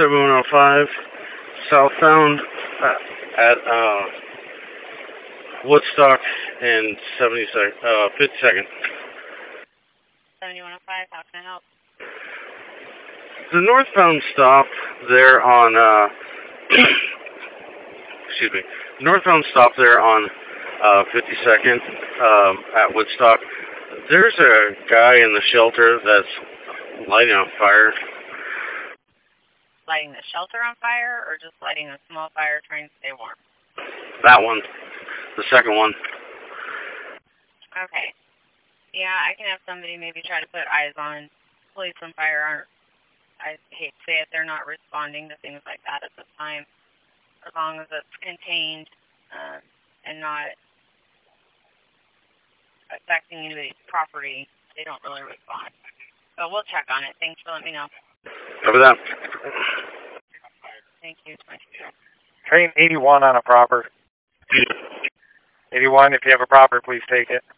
7105, southbound at Woodstock and 52nd. 7105, how can I help? The northbound stop there on, excuse me, northbound stop there on 52nd at Woodstock. There's a guy in the shelter that's lighting on fire. Lighting the shelter on fire, or just lighting a small fire trying to stay warm? That one. The second one. Okay. Yeah, I can have somebody maybe try to put eyes on police on fire. I hate to say it, they're not responding to things like that at this time. As long as it's contained and not affecting anybody's property, they don't really respond. But we'll check on it. Thanks for letting me know. Cover that. Thank you. Train 81 on a proper. 81, if you have a proper, please take it.